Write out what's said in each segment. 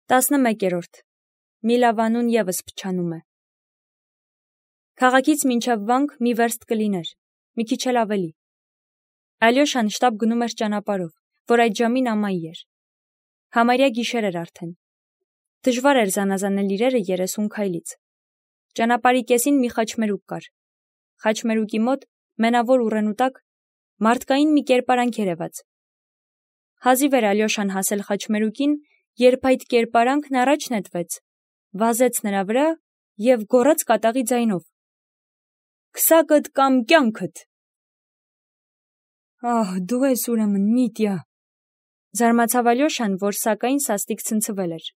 11. Միլավանուն ևս փչանում է։ Քաղաքից մինչև վանք մի վերստ կլիներ, մի քիչ էլ ավելի։ Ալյոշան շտապ գնում էր ճանապարհով, որ այդ ժամին ամայի էր։ Համարյա գիշեր էր արդեն։ Դժվար էր զանազանել իրերը 30 քայլից։ Ճանապարհի կեսին մի խաչմերուկ կար։ Խաչմերուկի մոտ, մենավոր ուռենու տակ, մարդկային մի կերպարանք երևաց։ Հազիվ էր Ալյոշան հասել խաչմերուկին, երբ այդ կերպարանքն առաջ նետվեց, վազեց նրա վրա և գոռաց կատաղի ձայնով. «Քսակդ կամ կյանքդ»։ «Ահ, դու ես ուրեմն, Միտյա», զարմացավ Ալյոշան, որ սակայն սաստիկ ցնցվել էր։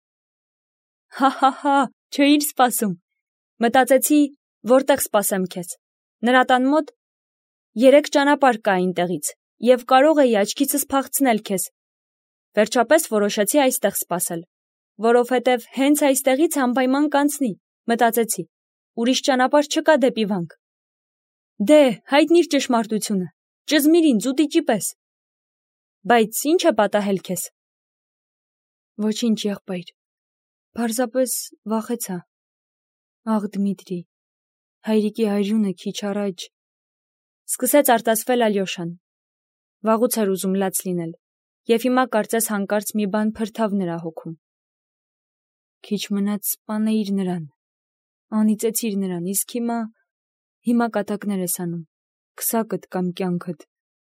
«Հա, չէիր սպասում, մտածեցի, որտեղ սպասեմ քեզ, նրա տան մոտ 3 ճանապարհ կա այնտեղից, և կարող էի աչքիցս փախցնել քեզ։ Վերջապես որոշեցի այստեղ սպասել, որովհետև հենց այստեղից անպայման կանցնի, մտածեցի, ուրիշ ճանապարհ չկա դեպի վանք։ Դե, հայտնիր ճշմարտությունը, ճզմիր ինձ ուտիճի պես։ Բայց ի՞նչ է պատահել քեզ։ Ոչինչ, եղբայր, պարզապես վախեցա։ Աղ, Դմիտրի, հայրիկի արյունը քիչ առաջ… Սկսեց արտասվել Ալյոշան։ Վաղուց էր ուզում լաց լինել, և հիմա կարծես հանկարծ մի բան փրթավ նրա հոգում։ Քիչ մնաց սպանեիր նրան, անիծեցիր նրան, իսկ հիմա կատակներ ես անում, քսակդ կամ կյանքդ։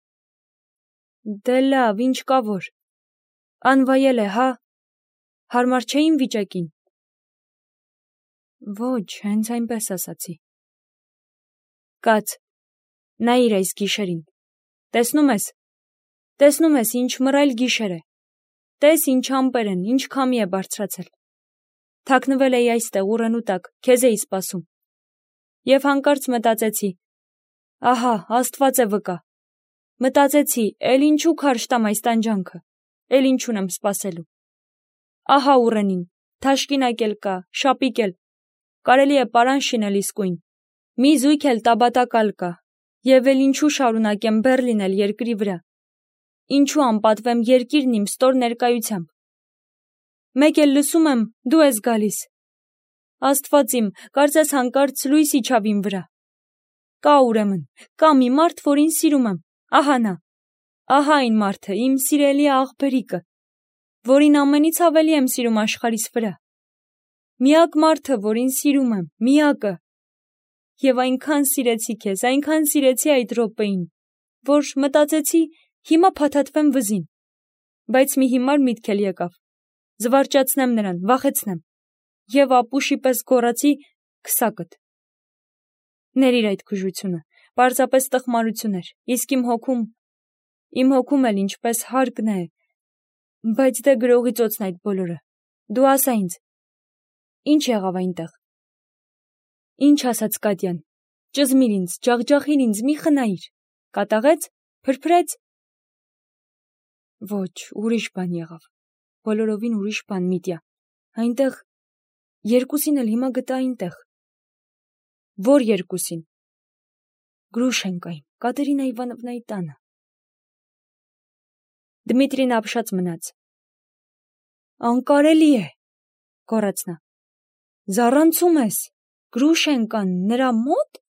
Դե լավ, ինչ կա որ, անվայել է, հա, հարմար չէ իմ վիճակին։ Ոչ, հենց այնպես ասացի։ Կաց, նայիր այս գիշերին, տեսնում ես ինչ մռայլ գիշեր է, տես ինչ ամպեր են, ինչ քամի է բարձրացել։ Թաքնվել էի այստեղ ուռենու տակ, քեզ էի սպասում։ Եվ հանկարծ մտածեցի, ահա, Աստված է վկա, մտածեցի, էլ ինչու քարշ տամ այս տանջանքը, էլ ինչ ունեմ սպասելու։ Ահա ուռենին, թաշկինակել կա, շապիկել, կարելի է պարան շինել իսկույն, մի զույգ էլ տաբատակալ կա, և էլ ինչու շարունակեմ բեռ լինել երկրի վրա, ինչու անպատվեմ երկիրն իմ ստոր ներկայությամբ։ Մեկ էլ լսում եմ, դու ես գալիս։ Աստված իմ, կարծես հանկարծ լույս իջավ իմ վրա։ Կա ուրեմն, կա մի մարդ, որին սիրում եմ, ահա նա, ահա այն մարդը, իմ սիրելի աղբերիկը, որին ամենից ավելի եմ սիրում աշխարհիս վրա։ Միակ մարդը, որին սիրում եմ, միակը։ Եվ այնքան սիրեցի քեզ, այնքան սիրեցի այդ րոպեին, որ մտածեցի, հիմա փաթաթվեմ վզին։ Բայց մի հիմար միտք էլ եկավ, զվարճացնեմ նրան, վախեցնեմ, և ապուշի պես գոռացի քսակդ։ Ներիր այդ գժությունը, պարզապես տխմարություն էր, իսկ իմ հոգում էլ ինչպես հարկն է, բայց դե գրողի ծոցն այդ բոլորը, դու ասա ինձ, ինչ եղավ այնտեղ։ Ինչ ասաց Կատյան, ճզմիր ինձ, ջախջախիր ինձ, մի խնայիր, կատաղեց, փրփրեց։ Ոչ, ուրիշ բան եղավ, բոլորովին ուրիշ բան, Միտյա, այնտեղ, երկուսին էլ հիմա գտա այնտեղ։ Որ երկուսին։ Գրուշենկային, Կատերինա Իվանովնայի տանը։ Դմիտրին ապշած մնաց։ Անկարելի է, գոռաց նա։ Զառանցում ես, Գրուշենկան նրա մոտ։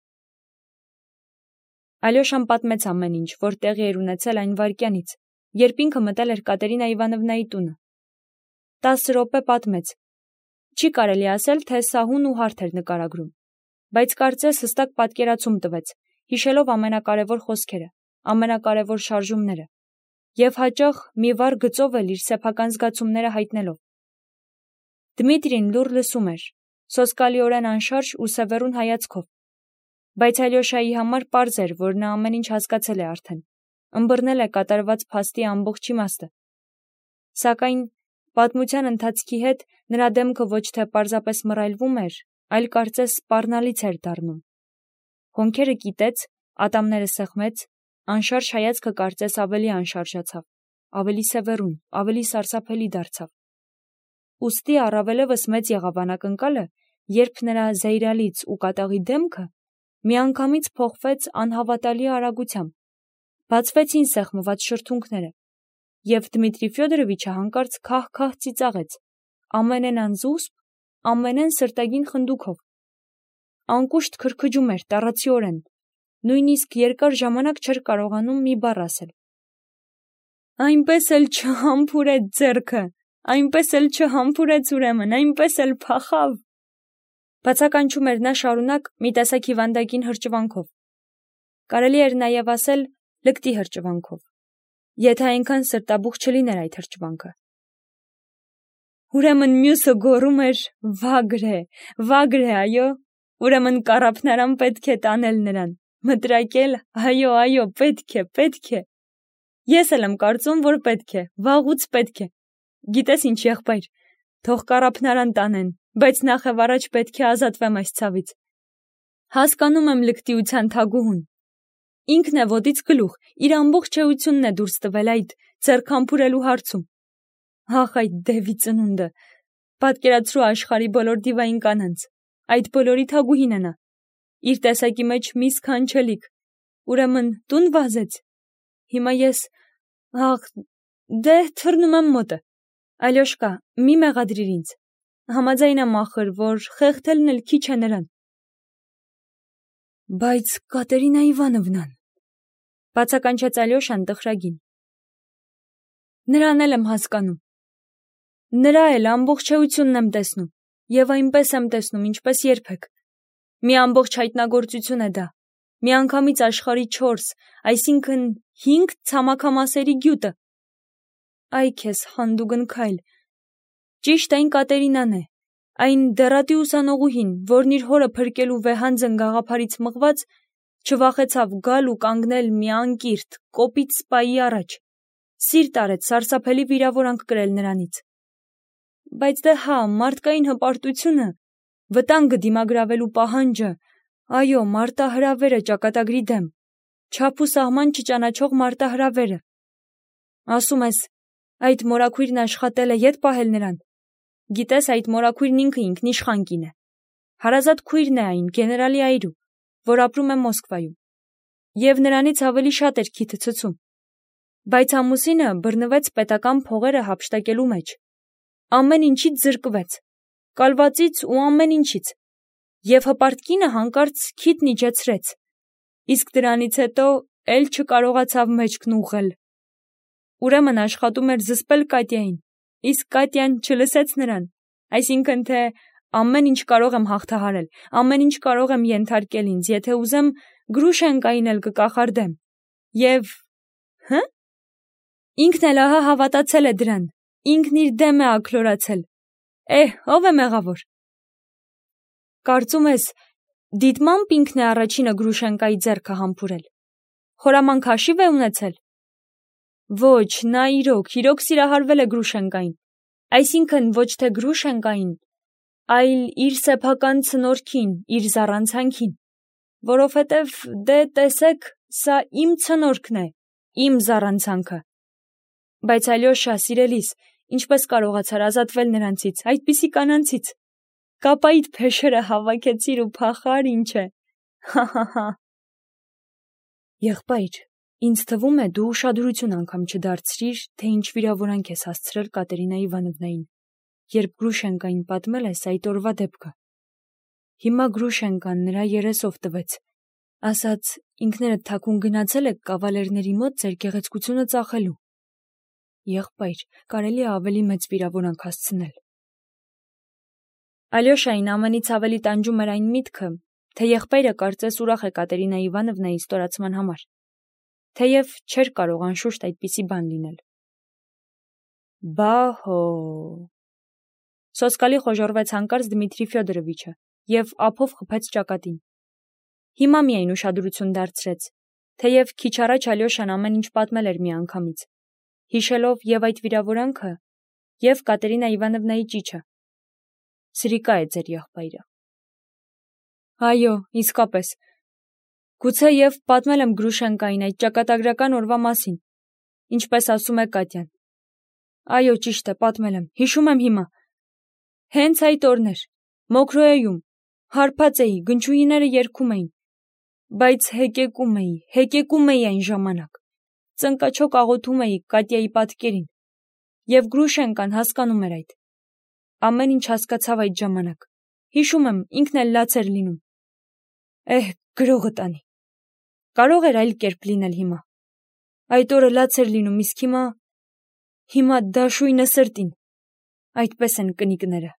Ալյոշան պատմեց ամեն ինչ, որ տեղի էր ունեցել այն վայրկյանից, երբ ինքը մտել էր Կատերինա Իվանովնայի տունը։ 10 րոպե պատմեց։ Չի կարելի ասել, թե սահուն ու հարթ էր նկարագրում, բայց կարծես հստակ պատկերացում տվեց, հիշելով ամենակարևոր խոսքերը, ամենակարևոր շարժումները, և հաճախ մի վառ գծով էլ իր սեփական զգացումները հայտնելով։ Դմիտրին լուռ լսում էր, սոսկալիորեն անշարժ ու սևեռուն հայացքով, բայց Ալյոշայի համար պարզ էր, որ նա ամեն ինչ հասկացել է արդեն, ըմբռնել է կատարված փաստի ամբողջ իմաստը։ Սակայն պատմության ընթացքի հետ նրա դեմքը ոչ թե պարզապես մռայլվում էր, այլ կարծես սպառնալից էր դառնում։ Հոնքերը կիտեց, ատամները սեղմեց, անշարժ հայացքը կարծես ավելի անշարժացավ, ավելի սևեռուն, ավելի սարսափելի դարձավ։ Ուստի առավելևս մեծ եղավ անակնկալը, երբ նրա զայրալից ու կատաղի դեմքը միանգամից փոխվեց անհավատալի արագությամբ, բացվեցին սեղմված շրթունքները, և Դմիտրի Ֆյոդորովիչը հանկարծ քահ-քահ ծիծաղեց, ամենեն անզուսպ, ամենեն սրտագին խնդուկով։ Անկուշտ քրքջում էր տառացիորեն, նույնիսկ երկար ժամանակ չէր կարողանում մի բառ ասել։ Այնպես էլ չհամբուրեց ձեռքը, այնպես էլ չհամբուրեց ուրեմն, այնպես էլ փախավ։ Բացականչում էր նա շարունակ մի տեսակ հիվանդագին հրճվանքով։ Կարելի էր նաև ասել լկտի հրճվանքով, եթե այնքան սրտաբուխ չլիներ այդ հրճվանքը։ Ուրեմն մյուսը գոռում էր. վագր է, այո, ուրեմն կառափնարան պետք է տանել նրան, մտրակել, այո, պետք է։ Ես էլ եմ կարծում, որ պետք է, վաղուց պետք է։ Գիտես ինչ, եղբայր, թող կառափնարան տանեն, բայց նախ եւ առաջ պետք է ազատվեմ այս ցավից։ Հասկանում եմ լկտիության թագուհուն։ Ինքն է ոտից գլուխ, իր ամբողջ էությունն է դուրս տվել այդ ձեռքամփուրելու հարցում։ Ահ, այդ դևի ծնունդը, պատկերացրու աշխարհի բոլոր դիվային կանանց, այդ բոլորի թագուհին է նա, իր տեսակի մեջ մի սքանչելիք, ուրեմն տուն վազեց։ Հիմա ես, դե թռնում եմ մոտը, Ալյոշկա, մի մեղադրիր ինձ, համաձայն եմ ախր, որ խեղդելն էլ քիչ է նրան։ Բայց Կատերինա Իվանովնան, բացականչեց Ալյոշան տխրագին։ Նրան էլ եմ հասկանում, նրա էլ ամբողջ էությունն եմ տեսնում, և այնպես եմ տեսնում, ինչպես երբեք, մի ամբողջ հայտնագործություն է դա, միանգամից աշխարհի 4, այսինքն 5 ցամաքամասերի գյուտը։ Այ քեզ հանդուգն քայլ, ճիշտ այն Կատերինան է, այն դեռատի ուսանողուհին, որն իր հորը փրկելու վեհանձն գաղափարից մղված չվախեցավ գալ ու կանգնել մի անկիրթ, կոպիտ սպայի առաջ, սիրտ արեց սարսափելի վիրավորանք կրել նրանից։ Բայց դե հա, մարդկային հպարտությունը, վտանգը դիմագրավելու պահանջը, այո, մարտահրավերը ճակատագրի դեմ, չափ ու սահման չճանաչող մարտահրավերը։ Ասում ես, այդ մորաքույրն աշխատել է ետ պահել նրան։ Գիտես, այդ մորաքույրն ինքը ինքնիշխան կին է։ Հարազատ քույրն է այն, գեներալի այրու, որ ապրում է Մոսկվայում։ Եվ նրանից ավելի շատ էր քիթը ցցում։ Բայց ամուսինը բռնվեց պետական փողերը հափշտակելու մեջ։ Ամեն ինչից զրկվեց, կալվածից ու ամեն ինչից։ Եվ հպարտ կինը հանկարծ քիթն իջեցրեց։ Իսկ դրանից հետո էլ չկարողացավ մեջքն ուղղել։ Ուրեմն աշխատում էր զսպել Կատյային, իսկ Կատյան չլսեց նրան, այսինքն թե ամեն ինչ կարող եմ հաղթահարել, ամեն ինչ կարող եմ ենթարկել ինձ, եթե ուզեմ Գրուշենկային էլ կկախարդեմ։ Եվ ինքն էլ ահա հավատացել է դրան, ինքն իր դեմ է աքլորացել։ Ով է մեղավոր։ Կարծում ես, դիտմամբ ինքն է առաջինը Գրուշենկայի ձեռքը համբուրել։ Խորամանկ հաշիվ է ունեցել։ Ոչ, նա իրոք սիրահարվել է Գրուշենկային, այսինքն ոչ թե Գրուշենկային, այլ իր սեփական ցնորքին, իր զառանցանքին, որովհետև դե տեսեք, սա իմ ցնորքն է, իմ զառանցանքը։ Բայց Ալյոշա, սիրելիս, ինչպես կարողացար ազատվել նրանցից, այդպիսի կանանցից։ Կապայիդ փեշերը հավաքեցիր ու փախար, ինչ է։ Եղբայր, ինձ թվում է դու ուշադրություն անգամ չդարձրիր, թե ինչ վիրավորանք ես հասցրել Կատերինա Իվանովնային, երբ Գրուշենկային պատմել ես այդ օրվա դեպքը։ Հիմա Գրուշենկան նրա երեսով տվեց, ասաց ինքներդ թաքուն գնացել եք կավալերների մոտ ձեր գեղեցկությունը ծախելու։ Եղբայր, կարելի է ավելի մեծ վիրավորանք հասցնել։ Ալյոշային ամենից ավելի տանջում էր այն միտքը, թե եղբայրը կարծես ուրախ է Կատերինա Իվանովնայի ստորացման համար, թեև չէր կարող անշուշտ այդպիսի բան լինել։ Բահո։ Սոսկալի խոժոռվեց հանկարծ Դմիտրի Ֆյոդորովիչը և ափով խփեց ճակատին։ Հիմա միայն ուշադրություն դարձրեց, թեև քիչ առաջ Ալյոշան ամեն ինչ պատմել էր միանգամից, հիշելով և այդ վիրավորանքը, և Կատերինա Իվանովնայի ճիչը։ Սրիկա է ձեր եղբայրը։ Այո, իսկապես։ Գուցե և պատմել եմ Գրուշենկային այդ ճակատագրական օրվա մասին, ինչպես ասում է Կատյան։ Այո, ճիշտ է, պատմել եմ, հիշում եմ հիմա։ Հենց այդ օրն էր, Մոկրոյում, հարբած էի, գնչուհիները երգում էին, բայց հեկեկում էի այն ժամանակ, ծնկաչոք աղոթում էի Կատյայի պատկերին, և Գրուշենկան հասկանում էր այդ։ Ամեն ինչ հասկացավ այդ ժամանակ։ Հիշում եմ, ինքն էլ լաց էր լինում։ Գրողը տանի։ Կարող էր այլ կերպ լինել հիմա։ Այդ օրը լաց էր լինում, իսկ հիմա դաշույնը սրտին։ Այդպես են կնիկները։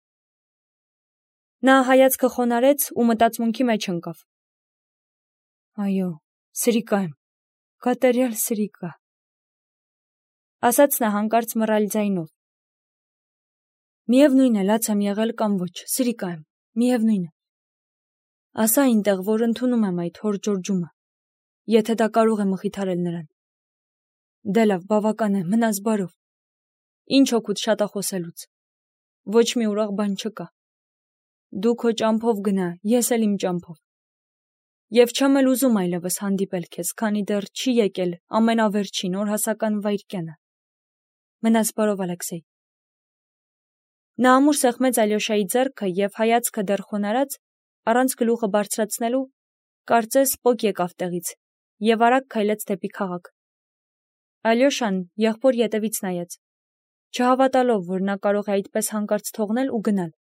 Նա հայացքը խոնարհեց ու մտածմունքի մեջ ընկավ։ Այո, սրիկա եմ, կատարյալ սրիկա, ասաց նա հանկարծ մռայլ ձայնով։ Միևնույն է, լաց եմ եղել կամ ոչ, սրիկա եմ, միևնույն է։ Ասա այնտեղ, որ ընդունում եմ այդ հոր ջորջումը, եթե դա կարող է մխիթարել նրան։ Դե լավ, բավական է, մնաս բարով։ Ինչ օգուտ շատախոսելուց։ Ոչ մի ուրախ բան չկա։ Դու քո ճամփով գնա, ես էլ իմ ճամփով։ Եվ չեմ էլ ուզում այլևս հանդիպել քեզ, քանի դեռ չի եկել ամենավերջին օրհասական վայրկյանը։ Մնաս բարով, Ալեքսեյ։ Նա ամուր սեղմեց Ալյոշայի ձեռքը եւ հայացքը դեռ խոնարհած, առանց գլուխը բարձրացնելու, կարծես պոկ եկավ տեղից եւ արագ քայլեց դեպի քաղաք։ Ալյոշան եղբոր ետևից նայեց, չհավատալով, որ նա կարող է այդպես հանկարծ թողնել ու գնալ։